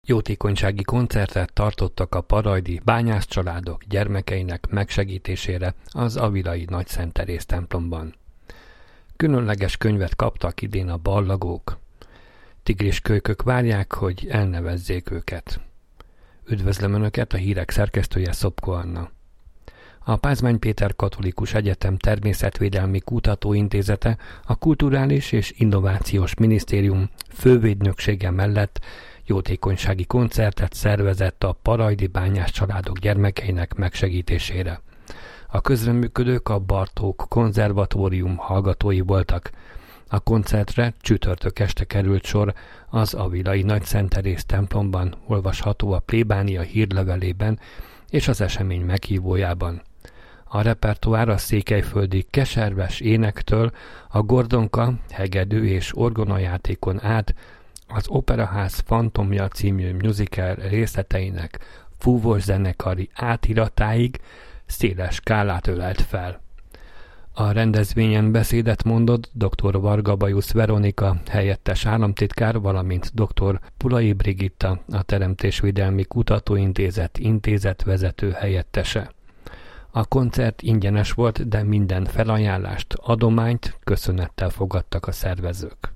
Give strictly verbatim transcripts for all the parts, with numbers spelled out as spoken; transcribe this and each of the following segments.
Jótékonysági koncertet tartottak a parajdi bányászcsaládok gyermekeinek megsegítésére az avilai Nagyszent Teréz templomban. Különleges könyvet kaptak idén a ballagók. Tigriskölykök várják, hogy elnevezzék őket. Üdvözlöm Önöket, a hírek szerkesztője Szopko Anna. A Pázmány Péter Katolikus Egyetem Természetvédelmi Kutatóintézete a Kulturális és Innovációs Minisztérium fővédnöksége mellett jótékonysági koncertet szervezett a parajdi bányász családok gyermekeinek megsegítésére. A közreműködők a Bartók Konzervatórium hallgatói voltak. A koncertre csütörtök este került sor az avilai Nagyszent Teréz templomban, olvasható a plébánia hírlevelében és az esemény meghívójában. A repertoár a székelyföldi keserves énektől a gordonka, hegedű és orgonajátékon át az Operaház Fantomja című musical részleteinek fúvós zenekari átiratáig széles skálát ölelt fel. A rendezvényen beszédet mondott dr. Varga Bajusz Veronika, helyettes államtitkár, valamint dr. Pulai Brigitta, a Teremtésvédelmi Kutatóintézet intézetvezető helyettese. A koncert ingyenes volt, de minden felajánlást, adományt köszönettel fogadtak a szervezők.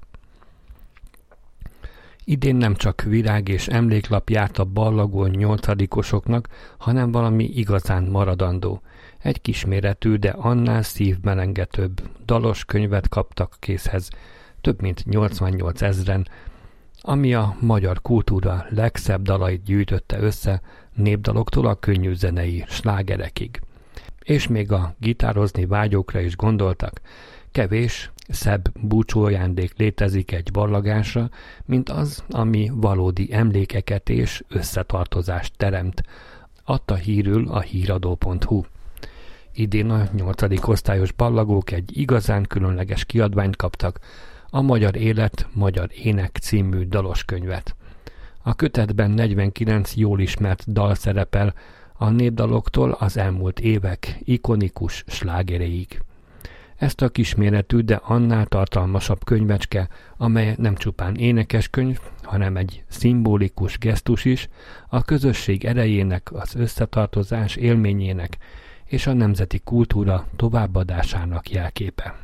Idén nem csak virág és emléklap járt a ballagó nyolcadikosoknak, hanem valami igazán maradandó. Egy kisméretű, de annál szívmelengetőbb dalos könyvet kaptak készhez, több mint nyolcvannyolc ezren, ami a magyar kultúra legszebb dalait gyűjtötte össze, népdaloktól a könnyű zenei slágerekig. És még a gitározni vágyókra is gondoltak. Kevés, szebb búcsúajándék létezik egy ballagásra, mint az, ami valódi emlékeket és összetartozást teremt. Adta hírül a híradó pont hu. Idén a nyolcadik osztályos ballagók egy igazán különleges kiadványt kaptak, a Magyar Élet, Magyar Ének című dalos könyvet. A kötetben negyvenkilenc jól ismert dal szerepel, a népdaloktól az elmúlt évek ikonikus slágereig. Ezt a kisméretű, de annál tartalmasabb könyvecske, amely nem csupán énekeskönyv, hanem egy szimbolikus gesztus is, a közösség erejének, az összetartozás élményének és a nemzeti kultúra továbbadásának jelképe.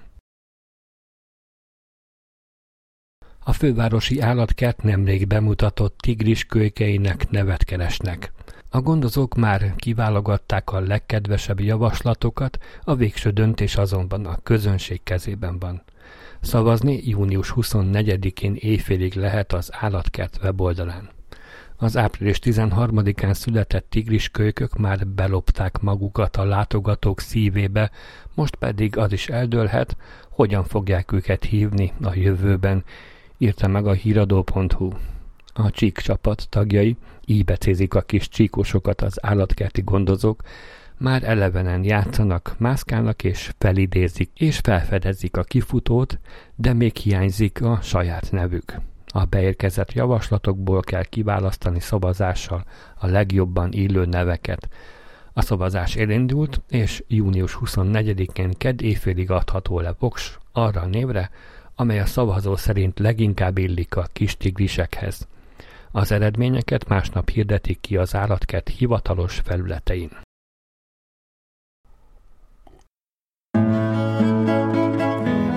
A fővárosi állatkert nemrég bemutatott tigriskölykeinek nevet keresnek. A gondozók már kiválogatták a legkedvesebb javaslatokat, a végső döntés azonban a közönség kezében van. Szavazni június huszonnegyedikén éjfélig lehet az állatkert weboldalán. Az április tizenharmadikán született tigriskölykök már belopták magukat a látogatók szívébe, most pedig az is eldőlhet, hogyan fogják őket hívni a jövőben, írta meg a híradó pont hu. A Csík csapat tagjai, így becézik a kis csíkosokat az állatkerti gondozók, már elevenen játszanak, mászkálnak és felidézik és felfedezik a kifutót, de még hiányzik a saját nevük. A beérkezett javaslatokból kell kiválasztani szavazással a legjobban illő neveket. A szavazás elindult, és június huszonnegyedikén kedd éjfélig adható le voks arra a névre, amely a szavazó szerint leginkább illik a kis tigrisekhez. Az eredményeket másnap hirdetik ki az állatkert hivatalos felületein.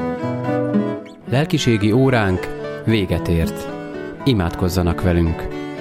Lelkiségi óránk véget ért. Imádkozzanak velünk!